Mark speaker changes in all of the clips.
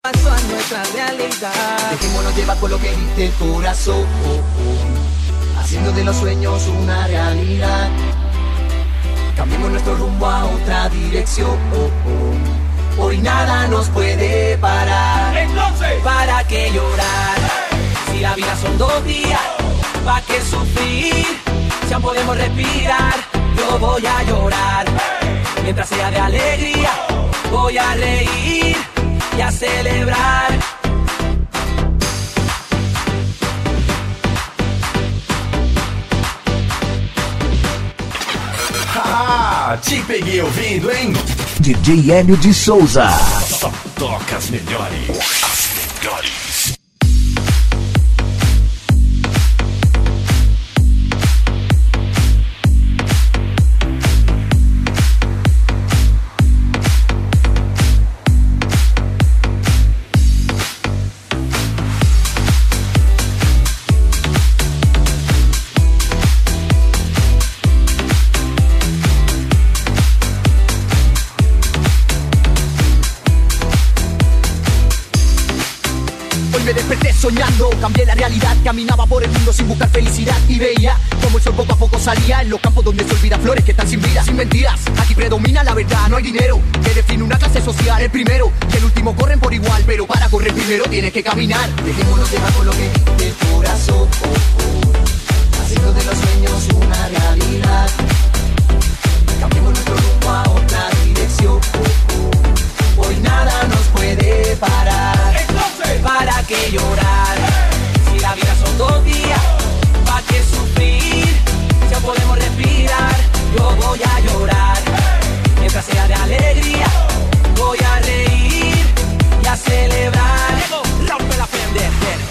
Speaker 1: Paso a nuestra realidad.
Speaker 2: Dejémonos llevar por lo que dice el corazón, haciendo de los sueños una realidad. Cambiemos nuestro rumbo a otra dirección. Hoy nada nos puede parar.
Speaker 1: Entonces,
Speaker 2: ¿para qué llorar? Si la vida son 2 días, ¿para qué sufrir? Si aún podemos respirar, yo voy a llorar. Mientras sea de alegría, voy a reír y a celebrar.
Speaker 3: Ah, te peguei ouvindo, hein?
Speaker 4: DJ Hélio de Souza.
Speaker 3: Só toca as melhores. As melhores.
Speaker 2: Me desperté soñando, cambié la realidad. Caminaba por el mundo sin buscar felicidad y veía como el sol poco a poco salía en los campos donde se olvida flores que están sin vida, sin mentiras. Aquí predomina la verdad, no hay dinero que define una clase social. El primero y el último corren por igual, pero para correr primero tienes que caminar. Dejémonos llevar por lo que dice el corazón, haciendo de los sueños una realidad. Cambiemos nuestro rumbo a otra dirección. Hoy nada nos puede parar. ¿Para qué llorar? Si la vida son 2 días, ¿para qué sufrir? Si aún podemos respirar, yo voy a llorar. Mientras sea de alegría, voy a reír y a celebrar. Rompe la prender.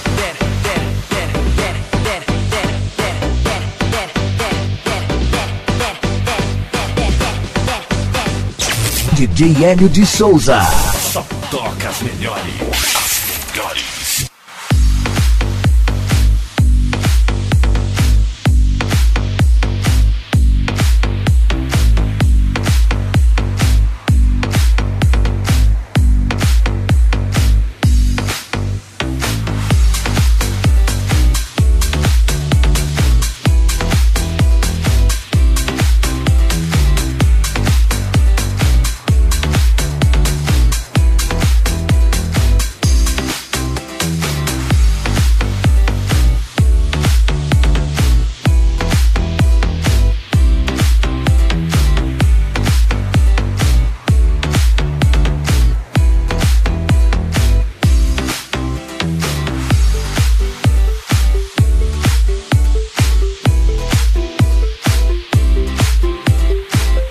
Speaker 4: DJ Hélio de Souza.
Speaker 3: Só toca as melhores. As melhores.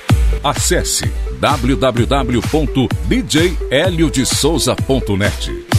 Speaker 5: Acesse www.djheliodesouza.net.